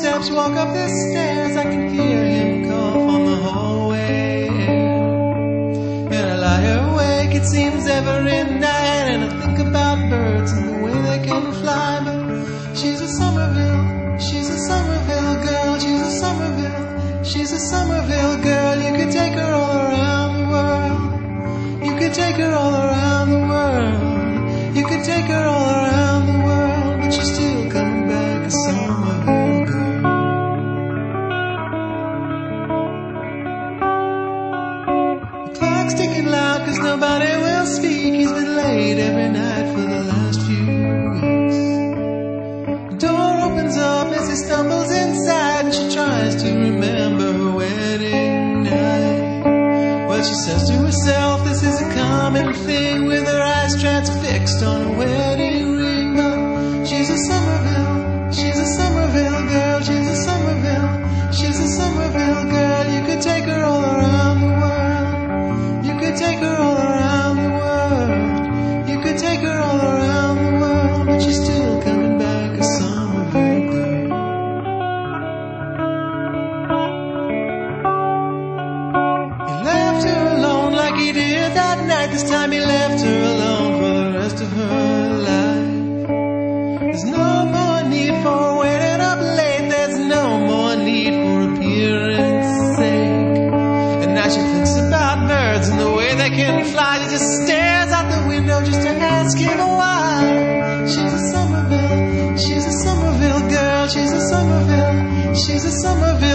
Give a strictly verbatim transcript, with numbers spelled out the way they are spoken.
steps, walk up the stairs, I can hear him cough on the hallway. And I lie awake, it seems every night, and I think about birds and the way they can fly. But she's a Somerville, she's a Somerville girl, she's a Somerville, she's a Somerville girl. You could take her all around the world, you could take her all around the world, you could take her all around the world, but she's still coming back a Somerville girl. The clock's ticking loud cause nobody will speak. He's been late every night for the last few weeks. The door opens up as he stumbles inside, and she tries to remember her wedding night. Well, she says to herself this is a common thing, with her eyes transfixed on a wedding ring. But she's a Somerville, she's a Somerville girl, she's a Somerville, she's a Somerville girl. You could take her all around the world, you could take her all around the world, you could take her all around the world, but she's still coming back a Somerville girl. He left her alone like he did that night. This time he left her alone for the rest of her life. There's no more need for waiting up late, there's no more need for appearance sake. And now she thinks about birds and the way they can fly. She just stares out the window just to ask him why. She's a Somerville, she's a Somerville girl, she's a Somerville, she's a Somerville